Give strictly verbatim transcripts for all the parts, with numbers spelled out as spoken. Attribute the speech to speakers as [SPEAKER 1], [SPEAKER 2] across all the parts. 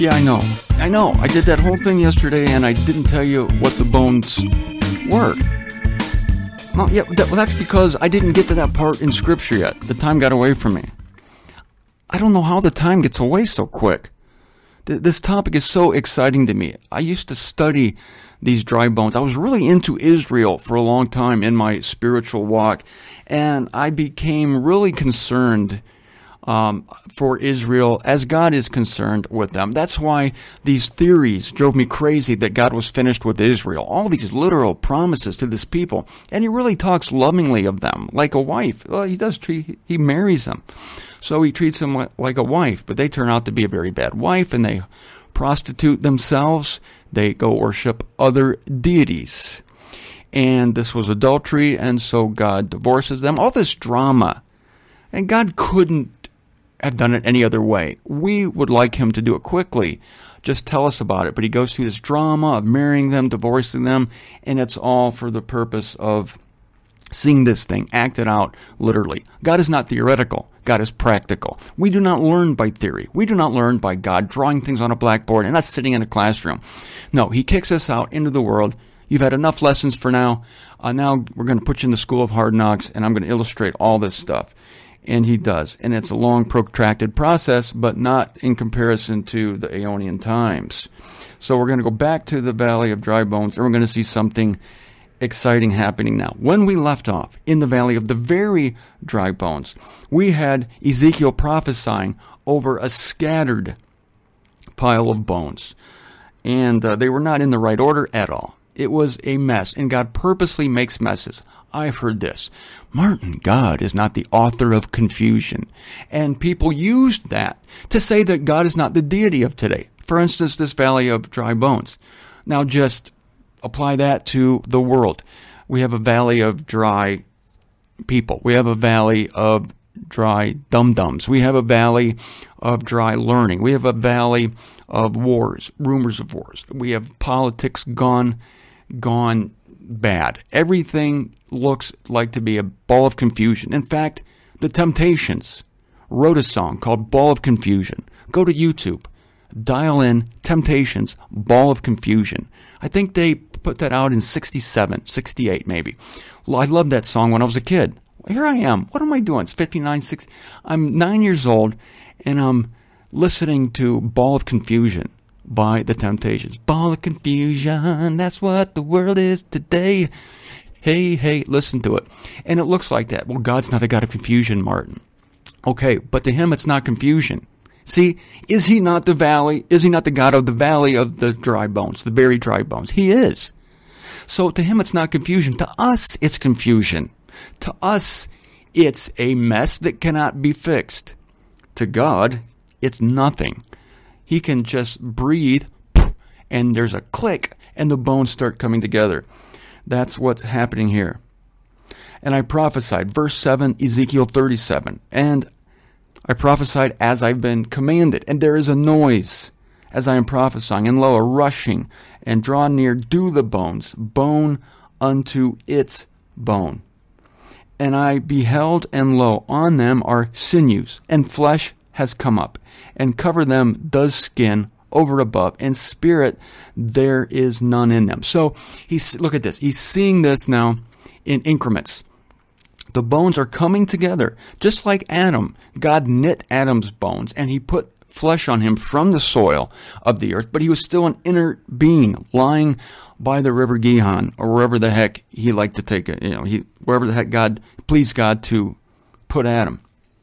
[SPEAKER 1] Yeah, I know. I know. I did that whole thing yesterday, and I didn't tell you what the bones were. No, yeah, that, well, that's because I didn't get to that part in Scripture yet. The time got away from me. I don't know how the time gets away so quick. Th- this topic is so exciting to me. I used to study these dry bones. I was really into Israel for a long time in my spiritual walk, and I became really concerned Um, for Israel as God is concerned with them. That's why these theories drove me crazy that God was finished with Israel. All these literal promises to this people. And he really talks lovingly of them, like a wife. Well, he does treat, he marries them. So he treats them like a wife, but they turn out to be a very bad wife, and they prostitute themselves. They go worship other deities. And this was adultery, and so God divorces them. All this drama. And God couldn't have done it any other way. We would like him to do it quickly. Just tell us about it. But he goes through this drama of marrying them, divorcing them, and it's all for the purpose of seeing this thing acted out literally. God is not theoretical. God is practical. We do not learn by theory. We do not learn by God drawing things on a blackboard and us sitting in a classroom. No, he kicks us out into the world. You've had enough lessons for now. Uh, now we're going to put you in the school of hard knocks, and I'm going to illustrate all this stuff. And he does. And it's a long, protracted process, but not in comparison to the Aeonian times. So we're going to go back to the Valley of Dry Bones, and we're going to see something exciting happening now. When we left off in the Valley of the Very Dry Bones, we had Ezekiel prophesying over a scattered pile of bones. And uh, they were not in the right order at all. It was a mess, and God purposely makes messes. I've heard this. Martin, God is not the author of confusion. And people used that to say that God is not the deity of today. For instance, this Valley of Dry Bones. Now just apply that to the world. We have a valley of dry people. We have a valley of dry dum-dums. We have a valley of dry learning. We have a valley of wars, rumors of wars. We have politics gone, gone bad. Everything looks like to be a ball of confusion. In fact, the Temptations wrote a song called Ball of Confusion. Go to YouTube. Dial in Temptations, Ball of Confusion. I think they put that out in sixty-seven, sixty-eight maybe. I loved that song when I was a kid. Here I am. What am I doing? It's fifty-nine, sixty. I'm nine years old, and I'm listening to Ball of Confusion by the Temptations. Ball of confusion, that's what the world is today. Hey, hey, listen to it. And it looks like that. Well, God's not the God of confusion, Martin. Okay, but to him it's not confusion. See, is he not the valley? Is he not the God of the valley of the dry bones, the very dry bones? He is. So to him it's not confusion. To us it's confusion. To us it's a mess that cannot be fixed. To God it's nothing. He can just breathe, and there's a click, and the bones start coming together. That's what's happening here. And I prophesied, verse seven, Ezekiel thirty-seven, and I prophesied as I've been commanded, and there is a noise as I am prophesying, and lo, a rushing, and draw near do the bones, bone unto its bone. And I beheld, and lo, on them are sinews, and flesh has come up, and cover them does skin over above, and spirit there is none in them. So he's look at this. He's seeing this now in increments. The bones are coming together, just like Adam. God knit Adam's bones, and he put flesh on him from the soil of the earth, but he was still an inert being lying by the river Gihon, or wherever the heck he liked to take it. You know, he wherever the heck God pleased God to put Adam.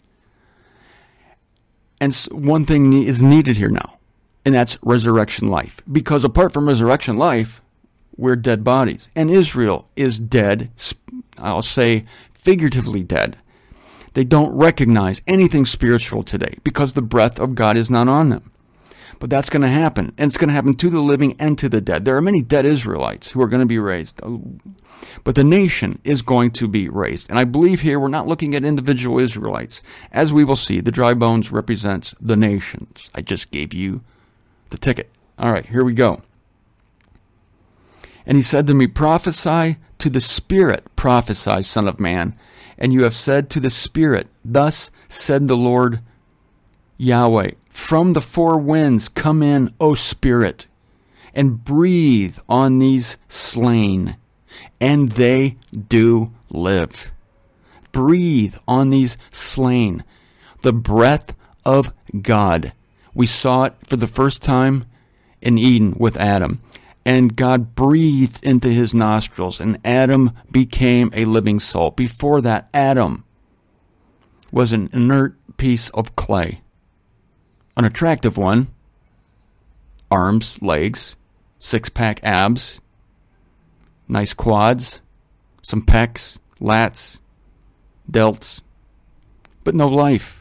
[SPEAKER 1] And one thing is needed here now, and that's resurrection life. Because apart from resurrection life, we're dead bodies. And Israel is dead, I'll say figuratively dead. They don't recognize anything spiritual today because the breath of God is not on them. But that's going to happen, and it's going to happen to the living and to the dead. There are many dead Israelites who are going to be raised. But the nation is going to be raised. And I believe here we're not looking at individual Israelites. As we will see, the dry bones represents the nations. I just gave you the ticket. All right, here we go. And he said to me, prophesy to the Spirit, prophesy, Son of Man. And you have said to the Spirit, thus said the Lord Yahweh, From the four winds come in, O Spirit, and breathe on these slain, and they do live. Breathe on these slain. The breath of God. We saw it for the first time in Eden with Adam. And God breathed into his nostrils, and Adam became a living soul. Before that, Adam was an inert piece of clay. An attractive one. Arms, legs, six-pack abs, nice quads, some pecs, lats, delts, but no life.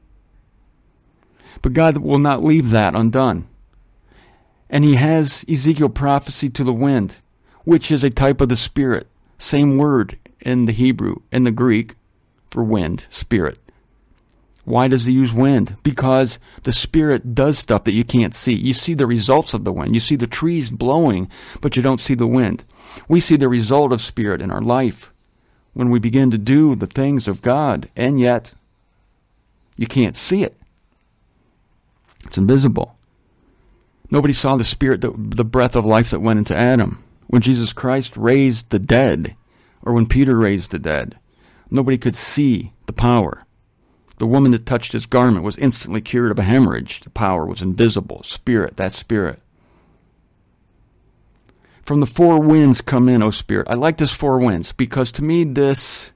[SPEAKER 1] But God will not leave that undone. And he has Ezekiel prophecy to the wind, which is a type of the Spirit. Same word in the Hebrew, in the Greek, for wind, Spirit. Why does he use wind? Because the Spirit does stuff that you can't see. You see the results of the wind. You see the trees blowing, but you don't see the wind. We see the result of Spirit in our life when we begin to do the things of God, and yet you can't see it. It's invisible. Nobody saw the Spirit, the, the breath of life that went into Adam. When Jesus Christ raised the dead, or when Peter raised the dead, nobody could see the power. The woman that touched his garment was instantly cured of a hemorrhage. The power was invisible. Spirit, that Spirit. From the four winds come in, O Spirit. I like this four winds because to me this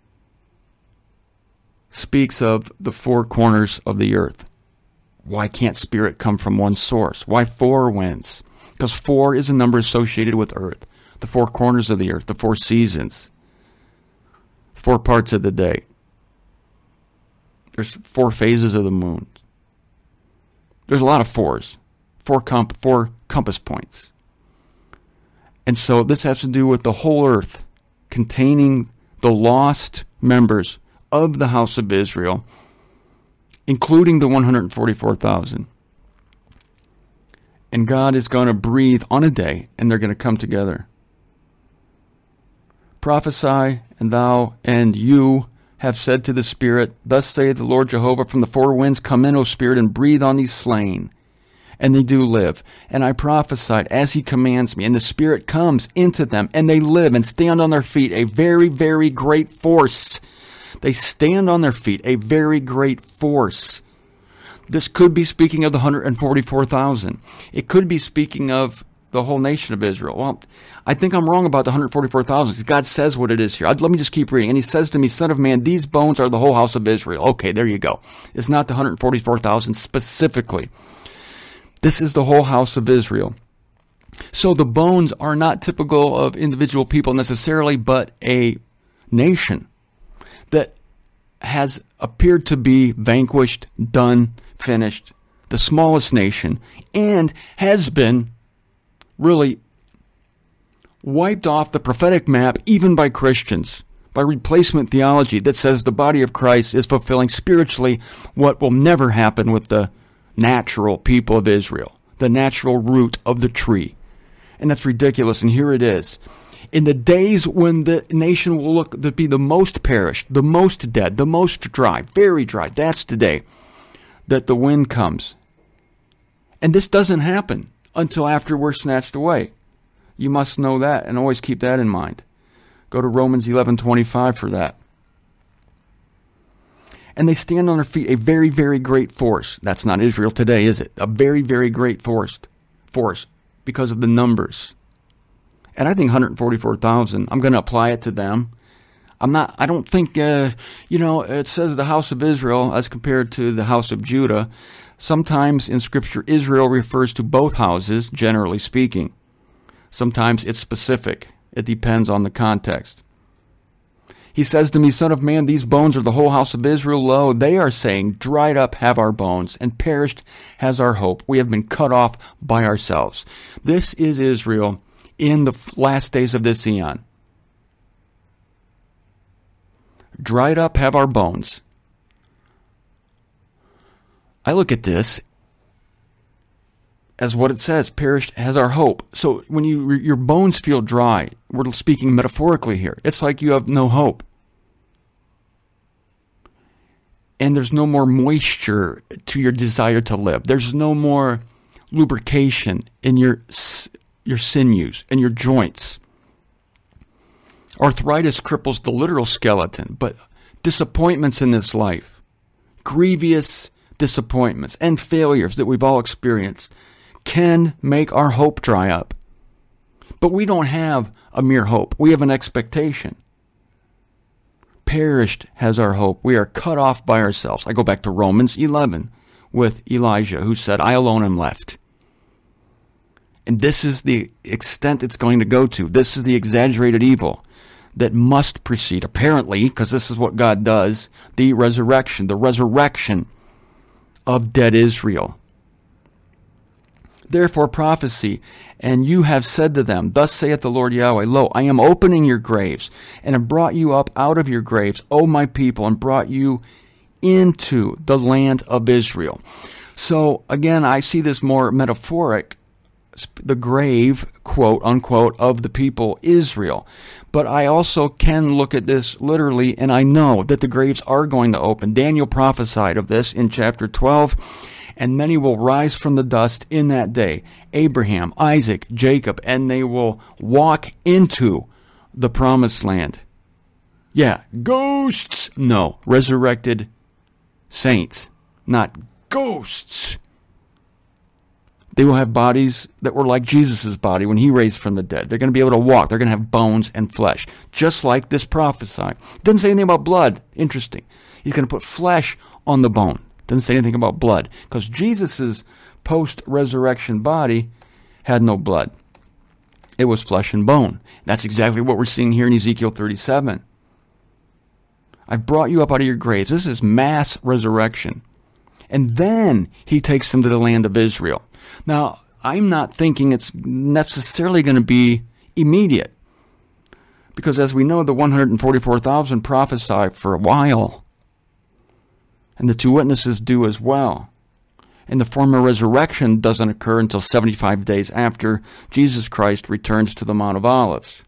[SPEAKER 1] speaks of the four corners of the earth. Why can't Spirit come from one source? Why four winds? Because four is a number associated with earth. The four corners of the earth, the four seasons, four parts of the day. There's four phases of the moon. There's a lot of fours, four, comp- four compass points. And so this has to do with the whole earth containing the lost members of the house of Israel, including the one hundred forty-four thousand. And God is going to breathe on a day, and they're going to come together. Prophesy, and thou and you have said to the Spirit, thus saith the Lord Jehovah, from the four winds come in, O Spirit, and breathe on these slain, and they do live. And I prophesied as he commands me, and the Spirit comes into them, and they live and stand on their feet, a very, very great force. They stand on their feet, a very great force. This could be speaking of the one hundred forty-four thousand. It could be speaking of the whole nation of Israel. Well, I think I'm wrong about the one hundred forty-four thousand because God says what it is here. I'd, let me just keep reading. And he says to me, Son of man, these bones are the whole house of Israel. Okay, there you go. It's not the one hundred forty-four thousand specifically. This is the whole house of Israel. So the bones are not typical of individual people necessarily, but a nation that has appeared to be vanquished, done, finished, the smallest nation, and has been really wiped off the prophetic map even by Christians, by replacement theology that says the body of Christ is fulfilling spiritually what will never happen with the natural people of Israel, the natural root of the tree. And that's ridiculous, and here it is. In the days when the nation will look to be the most perished, the most dead, the most dry, very dry, that's the day that the wind comes. And this doesn't happen until after we're snatched away. You must know that and always keep that in mind. Go to Romans eleven twenty-five for that. And they stand on their feet, a very, very great force. That's not Israel today, is it? A very, very great force, force because of the numbers. And I think one hundred forty-four thousand, I'm going to apply it to them. I'm not, I don't think, uh, you know, it says the house of Israel as compared to the house of Judah. Sometimes in Scripture, Israel refers to both houses, generally speaking. Sometimes it's specific. It depends on the context. He says to me, Son of man, these bones are the whole house of Israel. Lo, they are saying, dried up have our bones, and perished has our hope. We have been cut off by ourselves. This is Israel in the last days of this eon. Dried up have our bones. I look at this as what it says, perished has our hope. So when you your bones feel dry, we're speaking metaphorically here. It's like you have no hope. and there's no more moisture to your desire to live. There's no more lubrication in your your sinews and your joints. Arthritis cripples the literal skeleton, but disappointments in this life, grievous disappointments and failures that we've all experienced, can make our hope dry up. But we don't have a mere hope. We have an expectation. Perished has our hope. We are cut off by ourselves. I go back to Romans eleven with Elijah, who said, I alone am left. And this is the extent it's going to go to. This is the exaggerated evil that must precede, apparently, because this is what God does, the resurrection, the resurrection of dead Israel. Therefore prophecy, and you have said to them, Thus saith the Lord Yahweh, Lo, I am opening your graves, and have brought you up out of your graves, O my people, and brought you into the land of Israel. So, again, I see this more metaphoric, the grave, quote, unquote, of the people Israel. But I also can look at this literally, and I know that the graves are going to open. Daniel prophesied of this in chapter twelve, and many will rise from the dust in that day. Abraham, Isaac, Jacob, and they will walk into the promised land. Yeah, ghosts. No, resurrected saints, not ghosts. They will have bodies that were like Jesus' body when he raised from the dead. They're going to be able to walk. They're going to have bones and flesh, just like this prophesy. Doesn't say anything about blood. Interesting. He's going to put flesh on the bone. Doesn't say anything about blood, because Jesus' post-resurrection body had no blood. It was flesh and bone. That's exactly what we're seeing here in Ezekiel thirty-seven. I've brought you up out of your graves. This is mass resurrection. And then he takes them to the land of Israel. Now, I'm not thinking it's necessarily going to be immediate, because as we know, the one hundred forty-four thousand prophesy for a while, and the two witnesses do as well. And the former resurrection doesn't occur until seventy-five days after Jesus Christ returns to the Mount of Olives.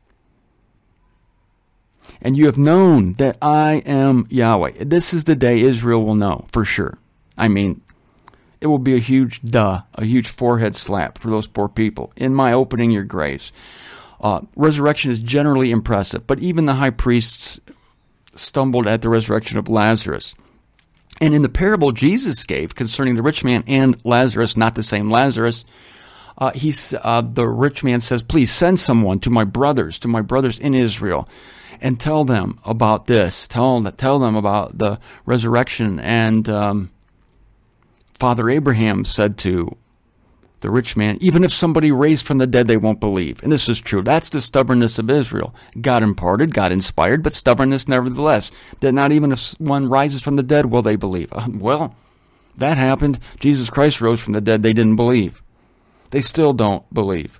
[SPEAKER 1] And you have known that I am Yahweh. This is the day Israel will know, for sure. I mean, it will be a huge duh, a huge forehead slap for those poor people. In my opening your graves. Uh, resurrection is generally impressive, but even the high priests stumbled at the resurrection of Lazarus. And in the parable Jesus gave concerning the rich man and Lazarus, not the same Lazarus, uh, he's, uh, the rich man says, please send someone to my brothers, to my brothers in Israel, and tell them about this. Tell, tell them about the resurrection. And um, Father Abraham said to the rich man, even if somebody raised from the dead, they won't believe. And this is true. That's the stubbornness of Israel. God imparted, God inspired, but stubbornness nevertheless. That not even if one rises from the dead, will they believe? Uh, well, that happened. Jesus Christ rose from the dead. They didn't believe. They still don't believe.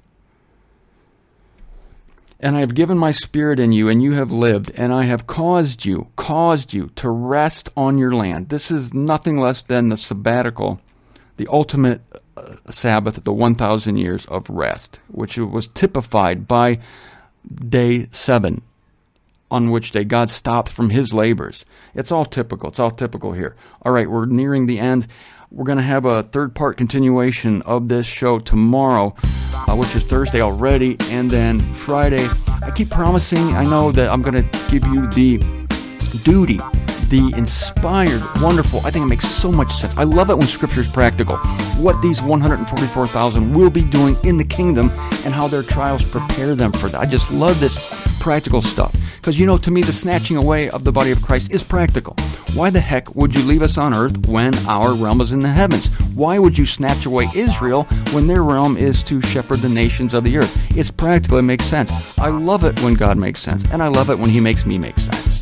[SPEAKER 1] And I have given my spirit in you, and you have lived, and I have caused you, caused you to rest on your land. This is nothing less than the sabbatical, the ultimate uh, Sabbath, the one thousand years of rest, which was typified by day seven, on which day God stopped from his labors. It's all typical. It's all typical here. All right, we're nearing the end. We're going to have a third-part continuation of this show tomorrow, uh, which is Thursday already, and then Friday. I keep promising, I know that I'm going to give you the duty, the inspired, wonderful, I think it makes so much sense. I love it when Scripture is practical. What these one hundred forty-four thousand will be doing in the kingdom and how their trials prepare them for that. I just love this practical stuff. Because, you know, to me, the snatching away of the body of Christ is practical. Why the heck would you leave us on earth when our realm is in the heavens? Why would you snatch away Israel when their realm is to shepherd the nations of the earth? It's practical. It makes sense. I love it when God makes sense, and I love it when he makes me make sense.